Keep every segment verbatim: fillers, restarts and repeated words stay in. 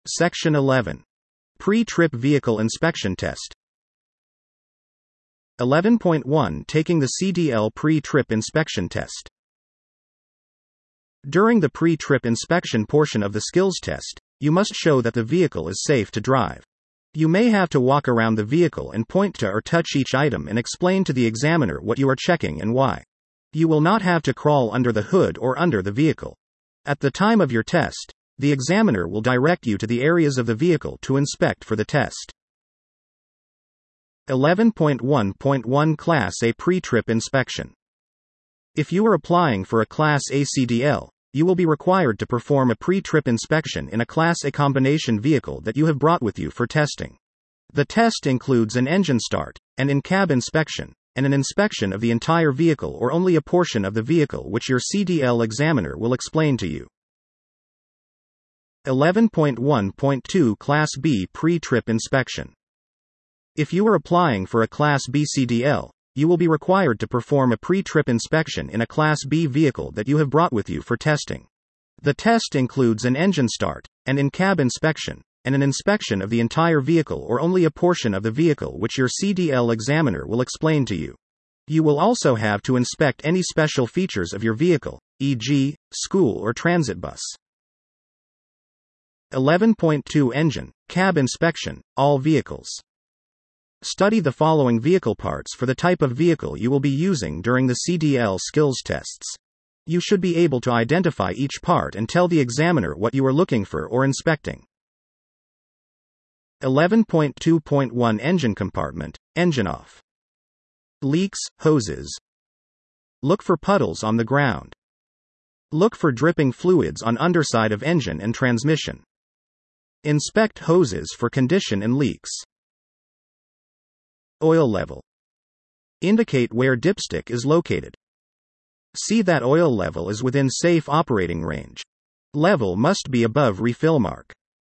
Section eleven. Pre-trip Vehicle Inspection Test. eleven point one Taking the C D L Pre-Trip Inspection Test. During the pre-trip inspection portion of the skills test, you must show that the vehicle is safe to drive. You may have to walk around the vehicle and point to or touch each item and explain to the examiner what you are checking and why. You will not have to crawl under the hood or under the vehicle. At the time of your test, the examiner will direct you to the areas of the vehicle to inspect for the test. eleven point one point one Class A Pre-Trip Inspection. If you are applying for a Class A C D L, you will be required to perform a pre-trip inspection in a Class A combination vehicle that you have brought with you for testing. The test includes an engine start, an in-cab inspection, and an inspection of the entire vehicle or only a portion of the vehicle which your C D L examiner will explain to you. eleven point one point two Class B Pre-Trip Inspection. If you are applying for a Class B C D L, you will be required to perform a pre-trip inspection in a Class B vehicle that you have brought with you for testing. The test includes an engine start, an in-cab inspection, and an inspection of the entire vehicle or only a portion of the vehicle which your C D L examiner will explain to you. You will also have to inspect any special features of your vehicle, for example, school or transit bus. eleven point two Engine, Cab Inspection, All Vehicles. Study the following vehicle parts for the type of vehicle you will be using during the C D L skills tests. You should be able to identify each part and tell the examiner what you are looking for or inspecting. eleven point two point one Engine Compartment, Engine Off. Leaks, hoses. Look for puddles on the ground. Look for dripping fluids on underside of engine and transmission. Inspect hoses for condition and leaks. Oil level. Indicate where dipstick is located. See that oil level is within safe operating range. Level must be above refill mark.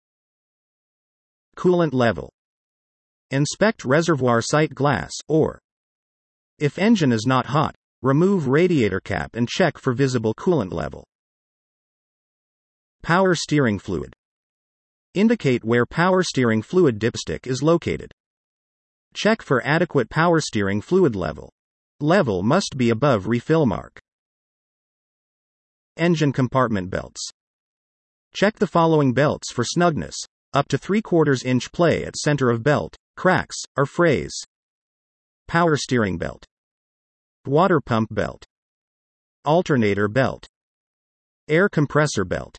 Coolant level. Inspect reservoir sight glass, or, if engine is not hot, remove radiator cap and check for visible coolant level. Power steering fluid. Indicate where power steering fluid dipstick is located. Check for adequate power steering fluid level. Level must be above refill mark. Engine compartment belts. Check the following belts for snugness: up to three quarters inch play at center of belt, cracks, or frays. Power steering belt. Water pump belt. Alternator belt. Air compressor belt.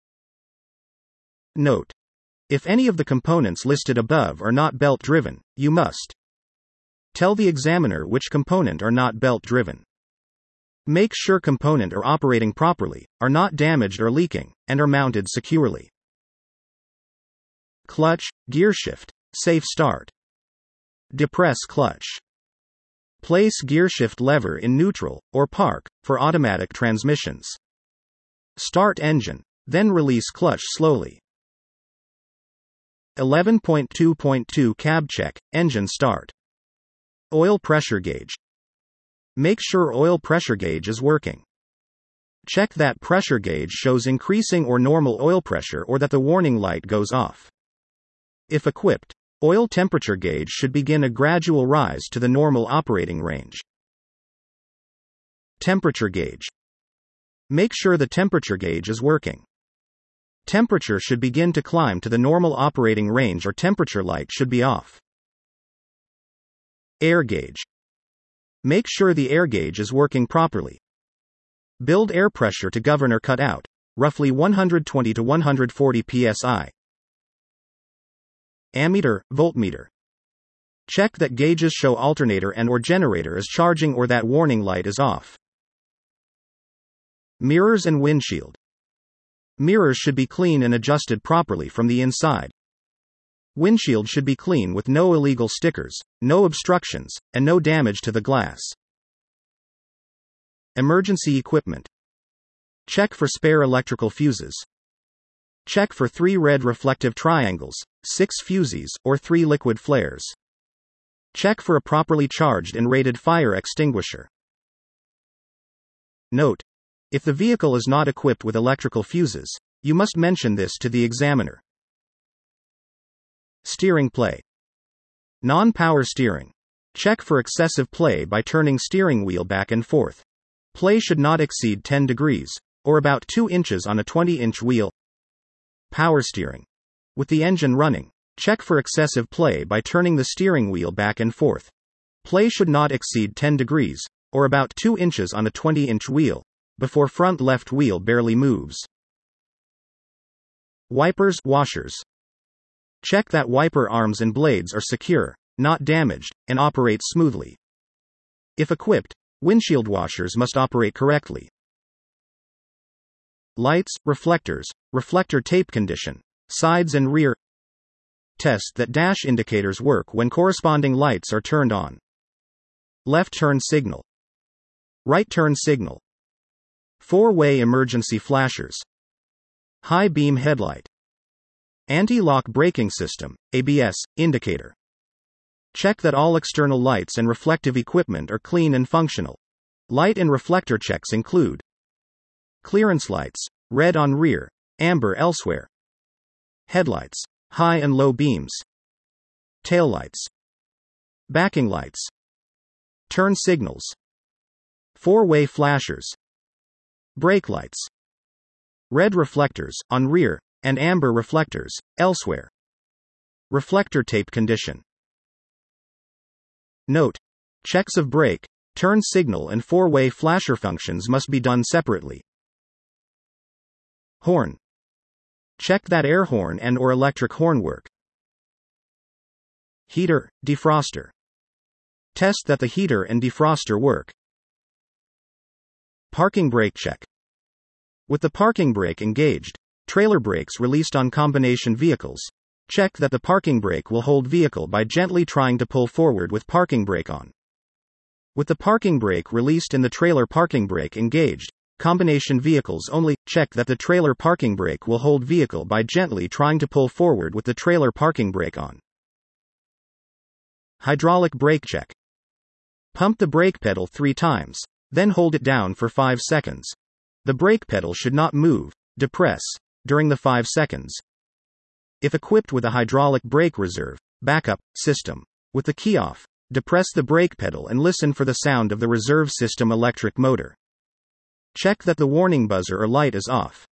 Note: if any of the components listed above are not belt-driven, you must tell the examiner which component are not belt-driven. Make sure component are operating properly, are not damaged or leaking, and are mounted securely. Clutch, gearshift, safe start. Depress clutch. Place gearshift lever in neutral, or park, for automatic transmissions. Start engine, then release clutch slowly. eleven point two point two Cab check, engine start. Oil pressure gauge. Make sure oil pressure gauge is working. Check that pressure gauge shows increasing or normal oil pressure or that the warning light goes off. If equipped, oil temperature gauge should begin a gradual rise to the normal operating range. Temperature gauge. Make sure the temperature gauge is working. Temperature should begin to climb to the normal operating range or temperature light should be off. Air gauge. Make sure the air gauge is working properly. Build air pressure to governor cutout, roughly one hundred twenty to one hundred forty P S I. Ammeter, voltmeter. Check that gauges show alternator and or generator is charging or that warning light is off. Mirrors and windshield. Mirrors should be clean and adjusted properly from the inside. Windshield should be clean with no illegal stickers, no obstructions, and no damage to the glass. Emergency equipment. Check for spare electrical fuses. Check for three red reflective triangles, six fuses, or three liquid flares. Check for a properly charged and rated fire extinguisher. Note: if the vehicle is not equipped with electrical fuses, you must mention this to the examiner. Steering play. Non-power steering. Check for excessive play by turning steering wheel back and forth. Play should not exceed ten degrees, or about two inches on a twenty inch wheel. Power steering. With the engine running, check for excessive play by turning the steering wheel back and forth. Play should not exceed ten degrees, or about two inches on a twenty inch wheel, before front left wheel barely moves. Wipers, washers. Check that wiper arms and blades are secure, not damaged, and operate smoothly. If equipped, windshield washers must operate correctly. Lights, reflectors, reflector tape condition, sides and rear. Test that dash indicators work when corresponding lights are turned on. Left turn signal. Right turn signal. Four-way emergency flashers. High beam headlight. Anti-lock braking system, A B S, indicator. Check that all external lights and reflective equipment are clean and functional. Light and reflector checks include clearance lights, red on rear, amber elsewhere. Headlights, high and low beams. Taillights. Backing lights. Turn signals. Four-way flashers. Brake lights. Red reflectors, on rear, and amber reflectors, elsewhere. Reflector tape condition. Note: checks of brake, turn signal and four-way flasher functions must be done separately. Horn. Check that air horn and or electric horn work. Heater, defroster. Test that the heater and defroster work. Parking brake check. With the parking brake engaged, trailer brakes released on combination vehicles, check that the parking brake will hold vehicle by gently trying to pull forward with parking brake on. With the parking brake released and the trailer parking brake engaged, combination vehicles only, check that the trailer parking brake will hold vehicle by gently trying to pull forward with the trailer parking brake on. Hydraulic brake check. Pump the brake pedal three times, then hold it down for five seconds. The brake pedal should not move, depress, during the five seconds. If equipped with a hydraulic brake reserve, backup, system, with the key off, depress the brake pedal and listen for the sound of the reserve system electric motor. Check that the warning buzzer or light is off.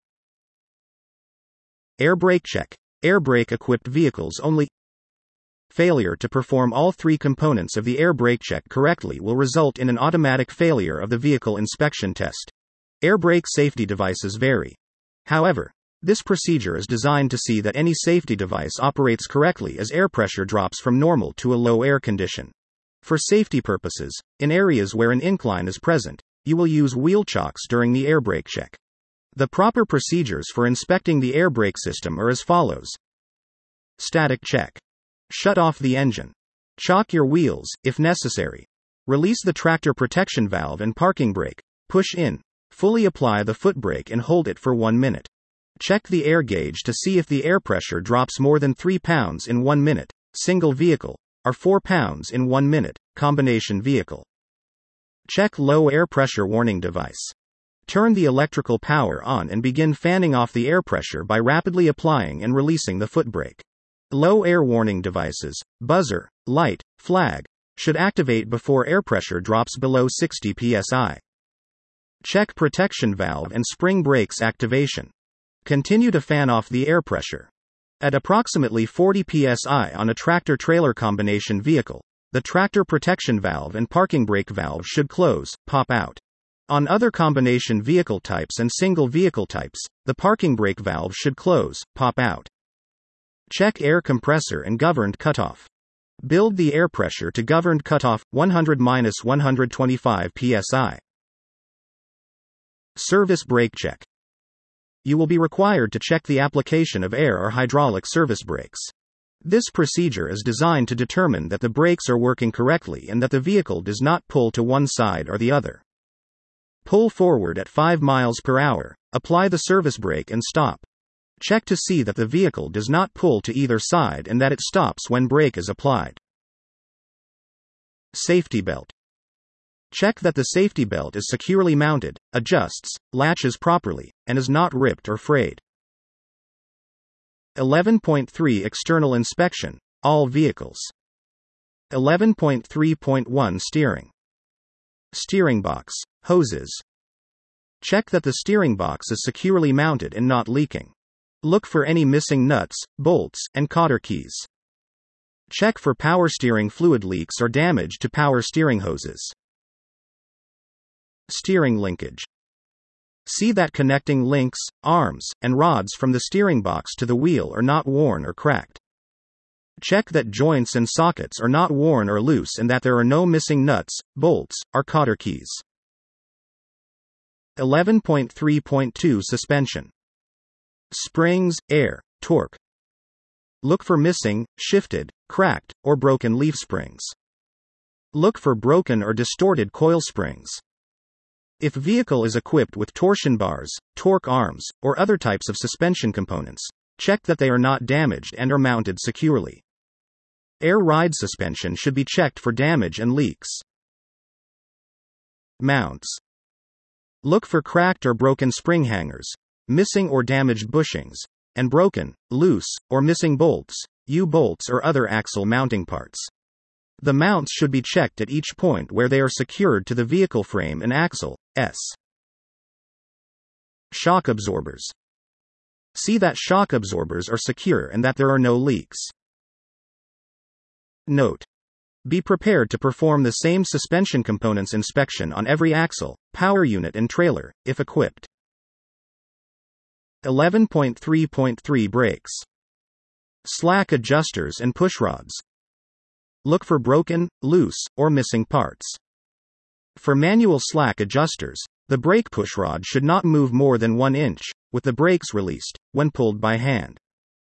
Air brake check. Air brake equipped vehicles only. Failure to perform all three components of the air brake check correctly will result in an automatic failure of the vehicle inspection test. Air brake safety devices vary. However, this procedure is designed to see that any safety device operates correctly as air pressure drops from normal to a low air condition. For safety purposes, in areas where an incline is present, you will use wheel chocks during the air brake check. The proper procedures for inspecting the air brake system are as follows. Static check. Shut off the engine. Chock your wheels, if necessary. Release the tractor protection valve and parking brake. Push in. Fully apply the foot brake and hold it for one minute. Check the air gauge to see if the air pressure drops more than three pounds in one minute, single vehicle, or four pounds in one minute, combination vehicle. Check low air pressure warning device. Turn the electrical power on and begin fanning off the air pressure by rapidly applying and releasing the foot brake. Low air warning devices, buzzer, light, flag, should activate before air pressure drops below sixty P S I. Check protection valve and spring brakes activation. Continue to fan off the air pressure. At approximately forty P S I on a tractor-trailer combination vehicle, the tractor protection valve and parking brake valve should close, pop out. On other combination vehicle types and single vehicle types, the parking brake valve should close, pop out. Check air compressor and governed cutoff. Build the air pressure to governed cutoff, one hundred to one hundred twenty-five P S I. Service brake check. You will be required to check the application of air or hydraulic service brakes. This procedure is designed to determine that the brakes are working correctly and that the vehicle does not pull to one side or the other. Pull forward at five miles per hour, apply the service brake and stop. Check to see that the vehicle does not pull to either side and that it stops when brake is applied. Safety belt. Check that the safety belt is securely mounted, adjusts, latches properly, and is not ripped or frayed. eleven point three External inspection. all vehicles. eleven point three point one Steering. Steering box, hoses. Check that the steering box is securely mounted and not leaking. Look for any missing nuts, bolts, and cotter keys. Check for power steering fluid leaks or damage to power steering hoses. Steering linkage. See that connecting links, arms, and rods from the steering box to the wheel are not worn or cracked. Check that joints and sockets are not worn or loose and that there are no missing nuts, bolts, or cotter keys. eleven point three point two Suspension. Springs, air, torque. Look for missing, shifted, cracked, or broken leaf springs. Look for broken or distorted coil springs. If vehicle is equipped with torsion bars, torque arms, or other types of suspension components, check that they are not damaged and are mounted securely. Air ride suspension should be checked for damage and leaks. Mounts. Look for cracked or broken spring hangers, missing or damaged bushings, and broken, loose, or missing bolts, U-bolts or other axle mounting parts. The mounts should be checked at each point where they are secured to the vehicle frame and axle. S. Shock absorbers. See that shock absorbers are secure and that there are no leaks. Note: be prepared to perform the same suspension components inspection on every axle, power unit and trailer, if equipped. eleven point three point three Brakes. Slack adjusters and pushrods. Look for broken, loose, or missing parts. For manual slack adjusters, the brake pushrod should not move more than one inch, with the brakes released, when pulled by hand.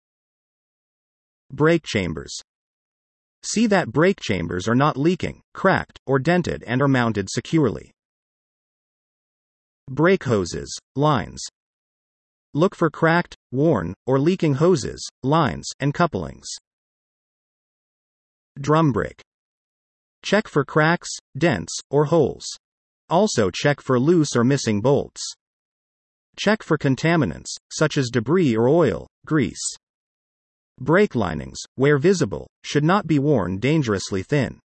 Brake chambers. See that brake chambers are not leaking, cracked, or dented and are mounted securely. Brake hoses, lines. Look for cracked, worn, or leaking hoses, lines, and couplings. Drum brake. Check for cracks, dents, or holes. Also check for loose or missing bolts. Check for contaminants, such as debris or oil, grease. Brake linings, where visible, should not be worn dangerously thin.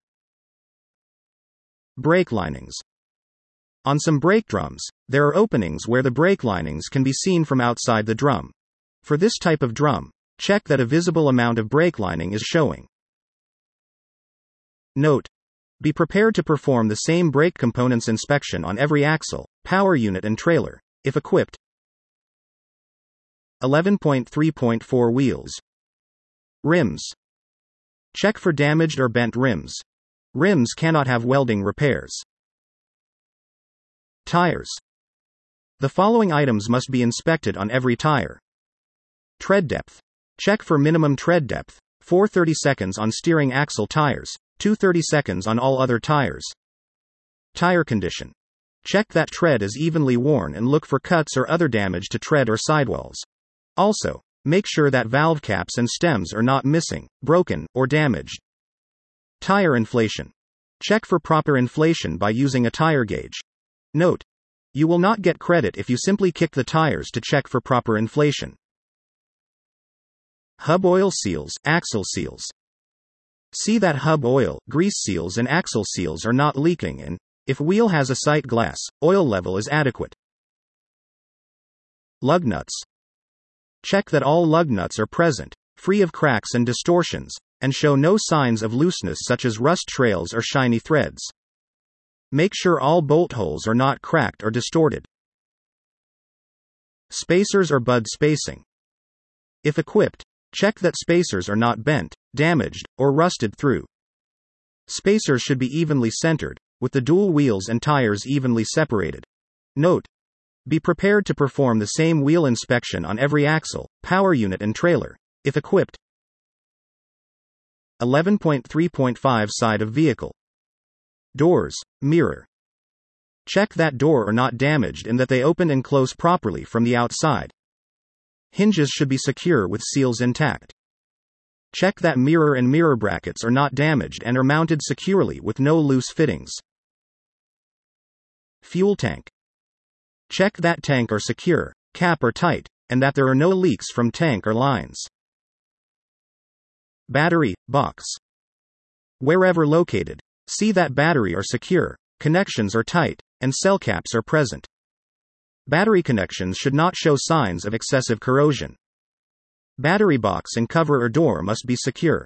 Brake linings. On some brake drums, there are openings where the brake linings can be seen from outside the drum. For this type of drum, check that a visible amount of brake lining is showing. Note: be prepared to perform the same brake components inspection on every axle, power unit and trailer, if equipped. eleven point three point four Wheels. Rims. Check for damaged or bent rims. Rims cannot have welding repairs. Tires. The following items must be inspected on every tire. Tread depth. Check for minimum tread depth, four hundred thirty seconds on steering axle tires, two hundred thirty seconds on all other tires. Tire condition. Check that tread is evenly worn and look for cuts or other damage to tread or sidewalls. Also, make sure that valve caps and stems are not missing, broken, or damaged. Tire inflation. Check for proper inflation by using a tire gauge. Note: you will not get credit if you simply kick the tires to check for proper inflation. Hub oil seals, axle seals. See that hub oil, grease seals and axle seals are not leaking and, if wheel has a sight glass, oil level is adequate. Lug nuts. Check that all lug nuts are present, free of cracks and distortions, and show no signs of looseness such as rust trails or shiny threads. Make sure all bolt holes are not cracked or distorted. Spacers or bud spacing. If equipped, check that spacers are not bent, damaged, or rusted through. Spacers should be evenly centered, with the dual wheels and tires evenly separated. Note: be prepared to perform the same wheel inspection on every axle, power unit and trailer, if equipped. eleven point three point five Side of vehicle. Doors, mirror. Check that door are not damaged and that they open and close properly from the outside. Hinges should be secure with seals intact. Check that mirror and mirror brackets are not damaged and are mounted securely with no loose fittings. Fuel tank. Check that tank are secure, cap are tight, and that there are no leaks from tank or lines. Battery box. Wherever located, see that battery are secure, connections are tight, and cell caps are present. Battery connections should not show signs of excessive corrosion. Battery box and cover or door must be secure.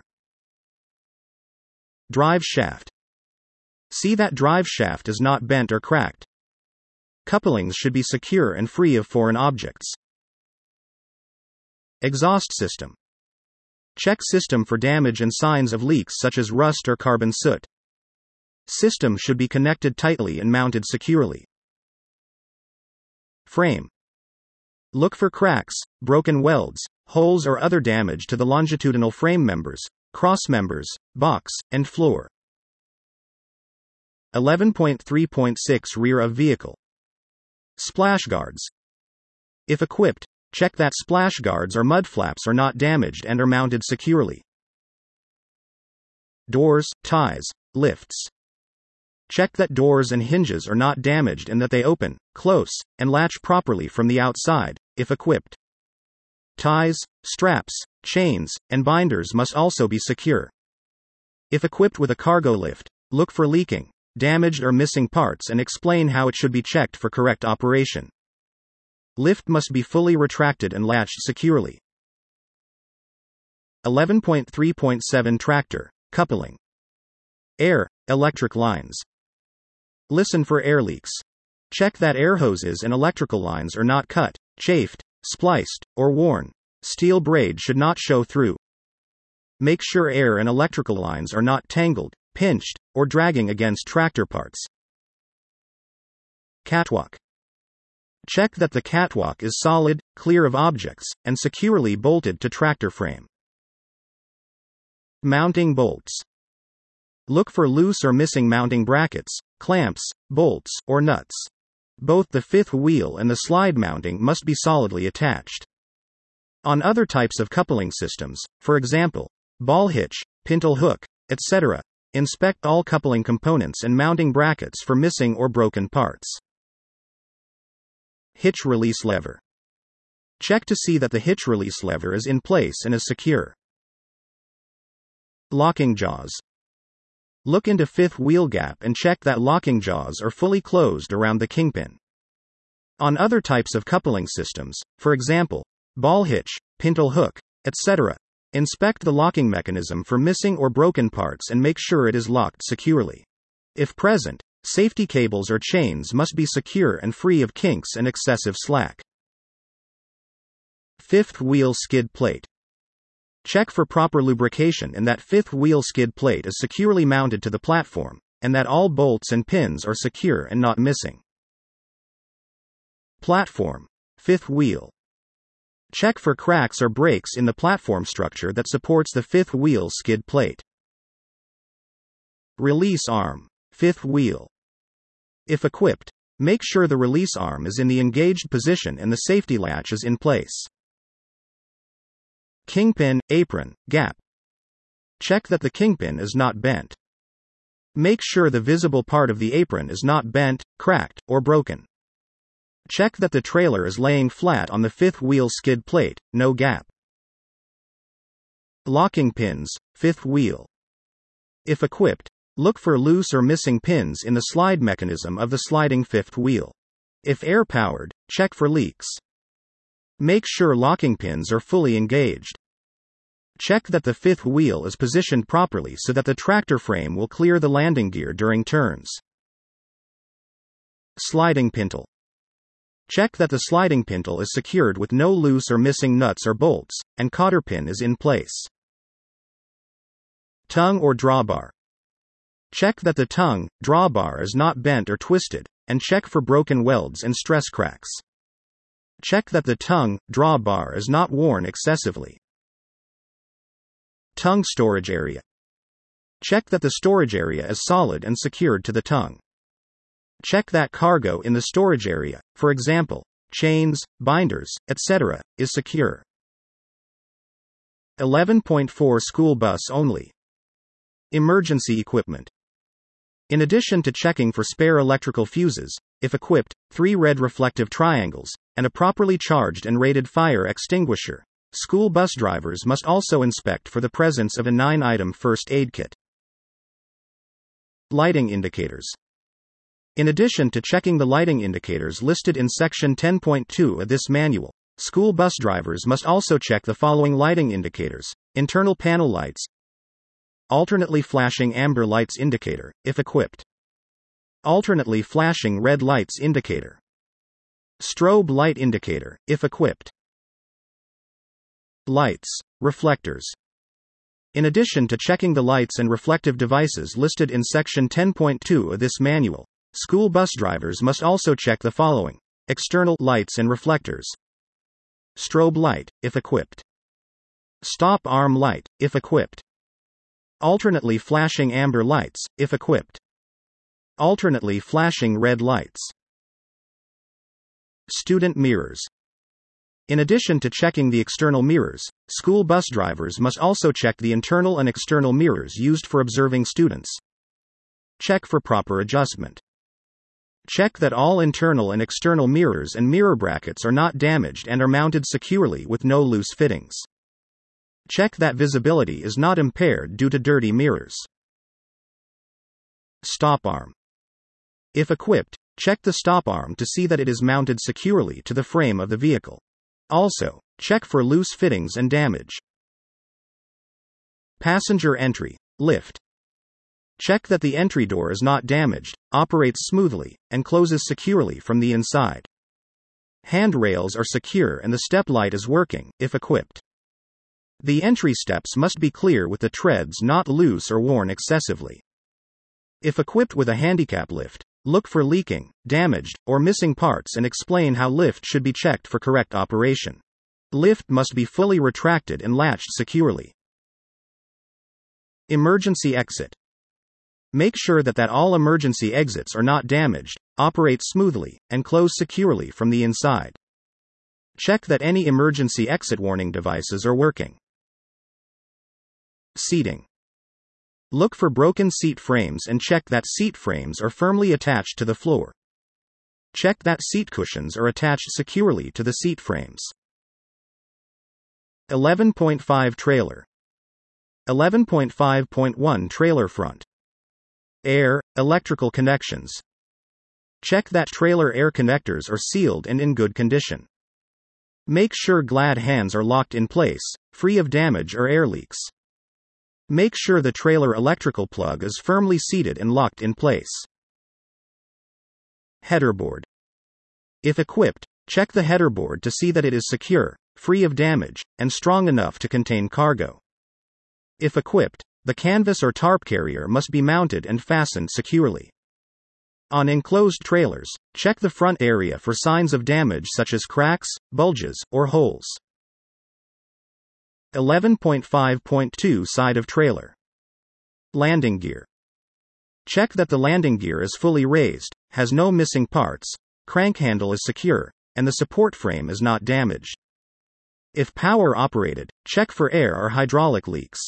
Drive shaft. See that drive shaft is not bent or cracked. Couplings should be secure and free of foreign objects. Exhaust system. Check system for damage and signs of leaks such as rust or carbon soot. System should be connected tightly and mounted securely. Frame. Look for cracks, broken welds, holes or other damage to the longitudinal frame members, cross members, box, and floor. eleven point three point six Rear of vehicle. Splash guards. If equipped, check that splash guards or mud flaps are not damaged and are mounted securely. Doors, ties, lifts. Check that doors and hinges are not damaged and that they open, close, and latch properly from the outside, if equipped. Ties, straps, chains, and binders must also be secure. If equipped with a cargo lift, look for leaking, damaged or missing parts and explain how it should be checked for correct operation. Lift must be fully retracted and latched securely. eleven point three point seven Tractor, coupling. Air, electric lines. Listen for air leaks. Check that air hoses and electrical lines are not cut, chafed, spliced, or worn. Steel braid should not show through. Make sure air and electrical lines are not tangled, pinched, or dragging against tractor parts. Catwalk. Check that the catwalk is solid, clear of objects, and securely bolted to tractor frame. Mounting bolts. Look for loose or missing mounting brackets, clamps, bolts, or nuts. Both the fifth wheel and the slide mounting must be solidly attached. On other types of coupling systems, for example, ball hitch, pintle hook, et cetera, inspect all coupling components and mounting brackets for missing or broken parts. Hitch release lever. Check to see that the hitch release lever is in place and is secure. Locking jaws. Look into fifth wheel gap and check that locking jaws are fully closed around the kingpin. On other types of coupling systems, for example, ball hitch, pintle hook, et cetera, inspect the locking mechanism for missing or broken parts and make sure it is locked securely. If present, safety cables or chains must be secure and free of kinks and excessive slack. Fifth wheel skid plate. Check for proper lubrication and that fifth wheel skid plate is securely mounted to the platform, and that all bolts and pins are secure and not missing. Platform. Fifth wheel. Check for cracks or breaks in the platform structure that supports the fifth wheel skid plate. Release arm. Fifth wheel. If equipped, make sure the release arm is in the engaged position and the safety latch is in place. Kingpin, apron, gap. Check that the kingpin is not bent. Make sure the visible part of the apron is not bent, cracked, or broken. Check that the trailer is laying flat on the fifth wheel skid plate, no gap. Locking pins, fifth wheel. If equipped, look for loose or missing pins in the slide mechanism of the sliding fifth wheel. If air-powered, check for leaks. Make sure locking pins are fully engaged. Check that the fifth wheel is positioned properly so that the tractor frame will clear the landing gear during turns. Sliding pintle. Check that the sliding pintle is secured with no loose or missing nuts or bolts, and cotter pin is in place. Tongue or drawbar. Check that the tongue, drawbar is not bent or twisted, and check for broken welds and stress cracks. Check that the tongue, drawbar is not worn excessively. Tongue storage area. Check that the storage area is solid and secured to the tongue. Check that cargo in the storage area, for example, chains, binders, et cetera, is secure. eleven point four School bus only. Emergency equipment. In addition to checking for spare electrical fuses, if equipped, three red reflective triangles, and a properly charged and rated fire extinguisher, School bus drivers must also inspect for the presence of a nine item first aid kit. Lighting indicators. In addition to checking the lighting indicators listed in Section ten point two of this manual, school bus drivers must also check the following lighting indicators: internal panel lights, alternately flashing amber lights indicator, if equipped, alternately flashing red lights indicator, strobe light indicator, if equipped. Lights, reflectors. In addition to checking the lights and reflective devices listed in Section ten point two of this manual, school bus drivers must also check the following: external lights and reflectors, strobe light, if equipped, stop arm light, if equipped, alternately flashing amber lights, if equipped, alternately flashing red lights. Student mirrors. In addition to checking the external mirrors, school bus drivers must also check the internal and external mirrors used for observing students. Check for proper adjustment. Check that all internal and external mirrors and mirror brackets are not damaged and are mounted securely with no loose fittings. Check that visibility is not impaired due to dirty mirrors. Stop arm. If equipped, check the stop arm to see that it is mounted securely to the frame of the vehicle. Also, check for loose fittings and damage. Passenger entry, lift. Check that the entry door is not damaged, operates smoothly, and closes securely from the inside. Handrails are secure and the step light is working, if equipped. The entry steps must be clear with the treads not loose or worn excessively. If equipped with a handicap lift, look for leaking, damaged, or missing parts and explain how lift should be checked for correct operation. Lift must be fully retracted and latched securely. Emergency exit. Make sure that, that all emergency exits are not damaged, operate smoothly, and close securely from the inside. Check that any emergency exit warning devices are working. Seating. Look for broken seat frames and check that seat frames are firmly attached to the floor. Check that seat cushions are attached securely to the seat frames. eleven point five Trailer. eleven point five point one Trailer front. Air, electrical connections. Check that trailer air connectors are sealed and in good condition. Make sure glad hands are locked in place, free of damage or air leaks. Make sure the trailer electrical plug is firmly seated and locked in place. Header board. If equipped, check the header board to see that it is secure, free of damage, and strong enough to contain cargo. If equipped, the canvas or tarp carrier must be mounted and fastened securely. On enclosed trailers, check the front area for signs of damage such as cracks, bulges, or holes. eleven point five point two Side of trailer. Landing gear. Check that the landing gear is fully raised, has no missing parts, crank handle is secure, and the support frame is not damaged. If power operated, check for air or hydraulic leaks.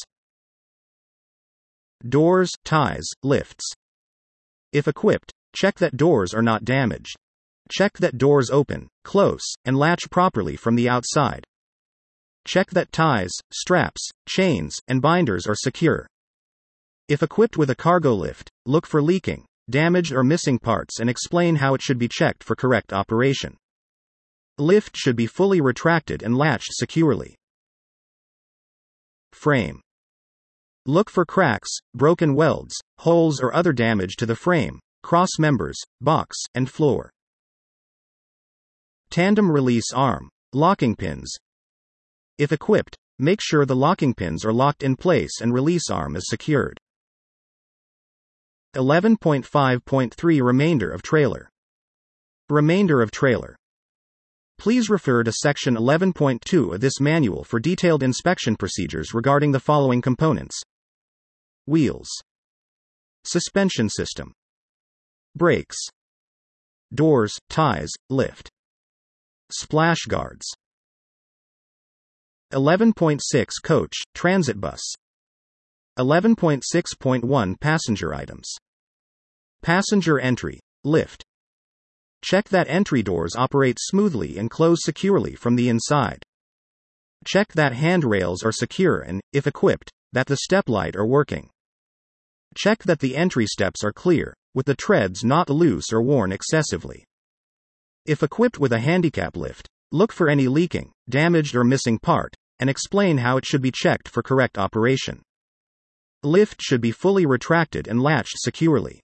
Doors, ties, lifts. If equipped, check that doors are not damaged. Check that doors open, close, and latch properly from the outside. Check that ties, straps, chains, and binders are secure. If equipped with a cargo lift, look for leaking, damaged or missing parts and explain how it should be checked for correct operation. Lift should be fully retracted and latched securely. Frame. Look for cracks, broken welds, holes or other damage to the frame, cross members, box, and floor. Tandem release arm, locking pins. If equipped, make sure the locking pins are locked in place and release arm is secured. eleven point five point three Remainder of trailer. Remainder of trailer. Please refer to Section eleven point two of this manual for detailed inspection procedures regarding the following components: wheels, suspension system, brakes, doors, ties, lift, splash guards. eleven point six Coach, transit bus. eleven point six point one Passenger items. Passenger entry, lift. Check that entry doors operate smoothly and close securely from the inside. Check that handrails are secure and, if equipped, that the step light are working. Check that the entry steps are clear, with the treads not loose or worn excessively. If equipped with a handicap lift, look for any leaking, damaged or missing part, and explain how it should be checked for correct operation. Lift should be fully retracted and latched securely.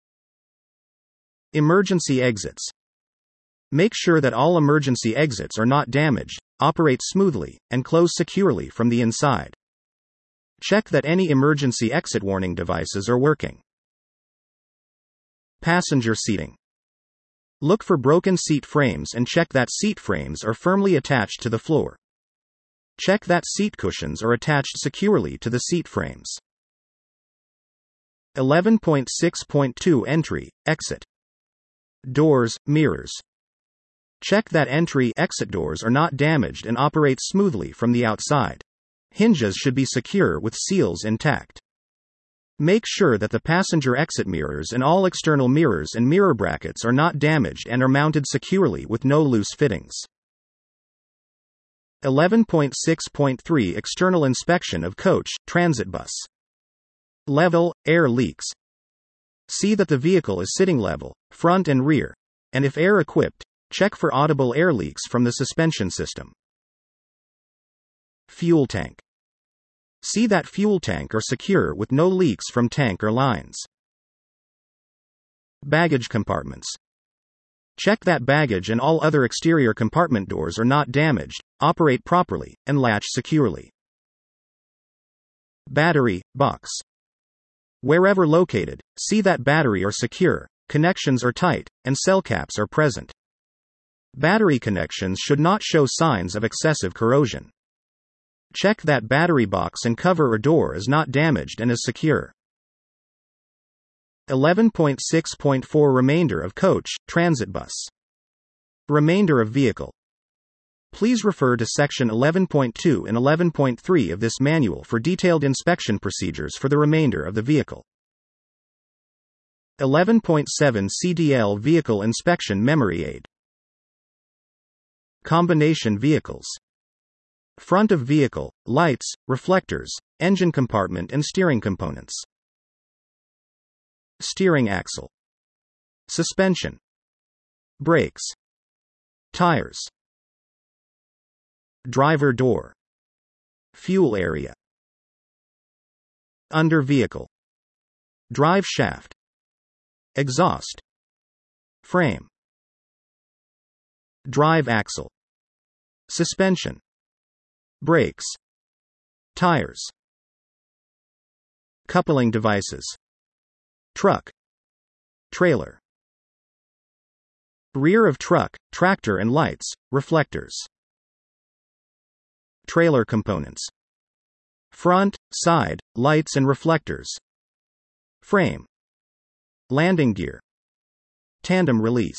Emergency exits. Make sure that all emergency exits are not damaged, operate smoothly, and close securely from the inside. Check that any emergency exit warning devices are working. Passenger seating. Look for broken seat frames and check that seat frames are firmly attached to the floor. Check that seat cushions are attached securely to the seat frames. eleven point six point two Entry, Exit. Doors, mirrors. Check that entry-exit doors are not damaged and operate smoothly from the outside. Hinges should be secure with seals intact. Make sure that the passenger exit mirrors and all external mirrors and mirror brackets are not damaged and are mounted securely with no loose fittings. eleven point six point three External inspection of coach, transit bus. Level, air leaks. See that the vehicle is sitting level, front and rear, and if air equipped, check for audible air leaks from the suspension system. Fuel tank. See that fuel tank are secure with no leaks from tank or lines. Baggage compartments. Check that baggage and all other exterior compartment doors are not damaged, operate properly, and latch securely. Battery box. Wherever located, see that battery are secure, connections are tight, and cell caps are present. Battery connections should not show signs of excessive corrosion. Check that battery box and cover or door is not damaged and is secure. eleven point six point four Remainder of coach, transit bus. Remainder of vehicle. Please refer to section eleven point two and eleven point three of this manual for detailed inspection procedures for the remainder of the vehicle. eleven point seven C D L Vehicle Inspection Memory Aid. Combination vehicles. Front of vehicle, lights, reflectors, engine compartment and steering components. Steering axle. Suspension. Brakes. Tires. Driver door. Fuel area. Under vehicle. Drive shaft. Exhaust. Frame. Drive axle. Suspension. Brakes. Tires. Coupling devices. Truck. Trailer. Rear of truck, tractor and lights, reflectors. Trailer components. Front, side, lights and reflectors. Frame. Landing gear. Tandem release.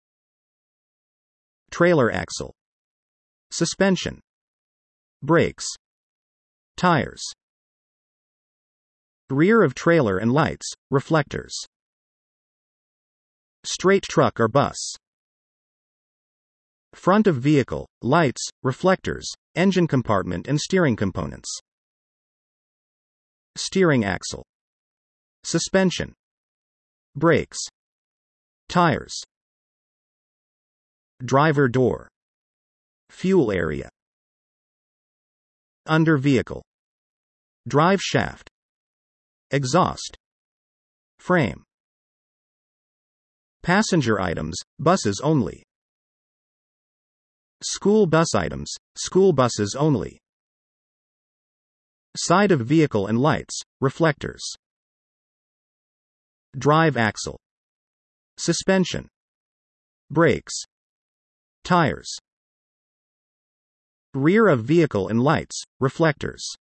Trailer axle. Suspension. Brakes. Tires. Rear of trailer and lights, reflectors. Straight truck or bus. Front of vehicle, lights, reflectors, engine compartment and steering components. Steering axle. Suspension. Brakes. Tires. Driver door. Fuel area. Under vehicle. Drive shaft. Exhaust. Frame. Passenger items, buses only. School bus items, school buses only. Side of vehicle and lights, reflectors. Drive axle. Suspension. Brakes. Tires. Rear of vehicle and lights, reflectors.